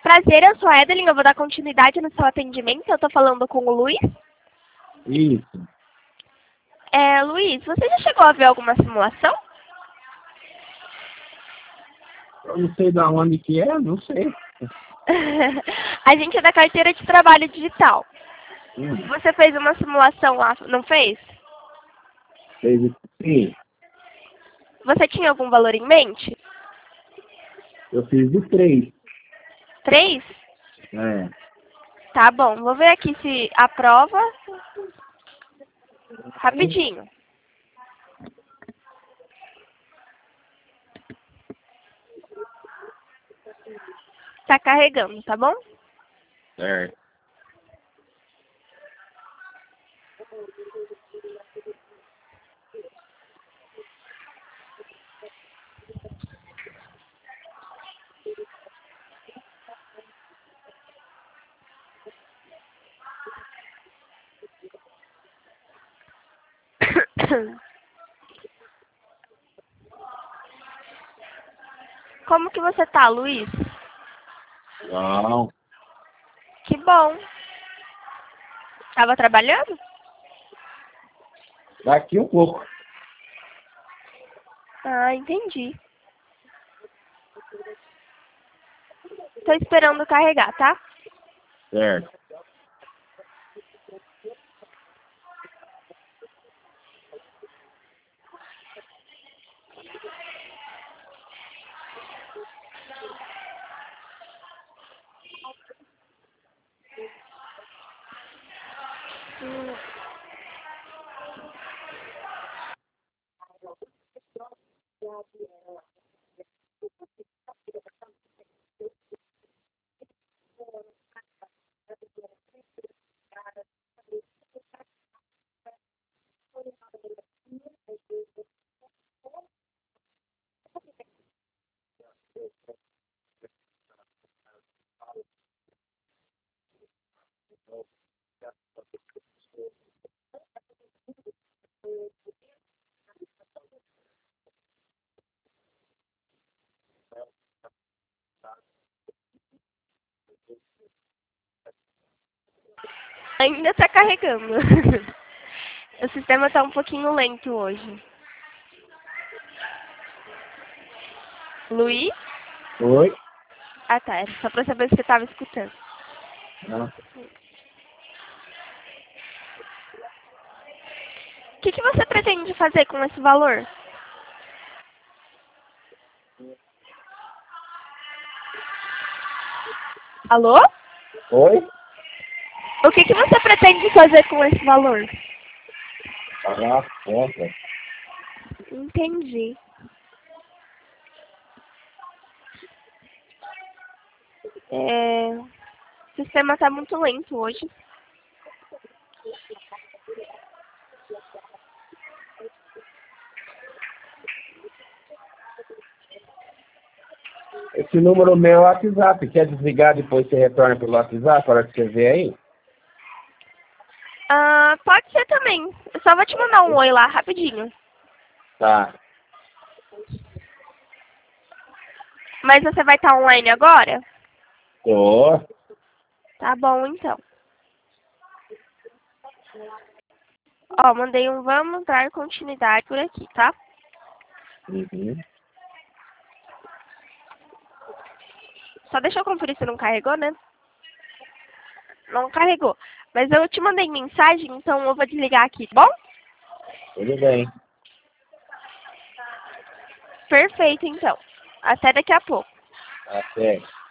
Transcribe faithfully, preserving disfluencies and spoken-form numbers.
Prazer, eu sou a Edelyn, eu vou dar continuidade no seu atendimento. Eu tô falando com o Luiz. Isso. É, Luiz, você já chegou a ver alguma simulação? Eu não sei da onde que é, não sei. A gente é da carteira de trabalho digital. Hum, Você fez uma simulação lá, não fez? fez- Sim, Você tinha algum valor em mente? eu fiz de três. Três? É. Tá bom, vou ver aqui se aprova. Rapidinho. Tá carregando, tá bom? Certo. Como que você tá, Luiz? Não, Que bom. Tava trabalhando? daqui um pouco. Ah, entendi. Tô esperando carregar, tá? Certo. Hum. Ainda tá carregando. O sistema tá um pouquinho lento hoje. Luiz? Oi? Ah, tá. Era só pra saber se você tava escutando. Não. O que, que você pretende fazer com esse valor? Alô? Oi? O que, que você pretende fazer com esse valor? Pagar a conta. Entendi. É... O sistema tá muito lento hoje. Esse número meu é o WhatsApp. Quer desligar depois você retorna pelo WhatsApp para você ver aí? Ah, pode ser também. Eu só vou te mandar um oi lá, rapidinho. Tá. Mas você vai estar online agora? Tô. Tá bom, então. Ó, mandei um vamos dar continuidade por aqui, tá? Uhum. Só deixa eu conferir se não carregou, né? Não carregou. Mas eu te mandei mensagem, então eu vou desligar aqui, tá bom? Tudo bem. Perfeito, então. Até daqui a pouco. Até.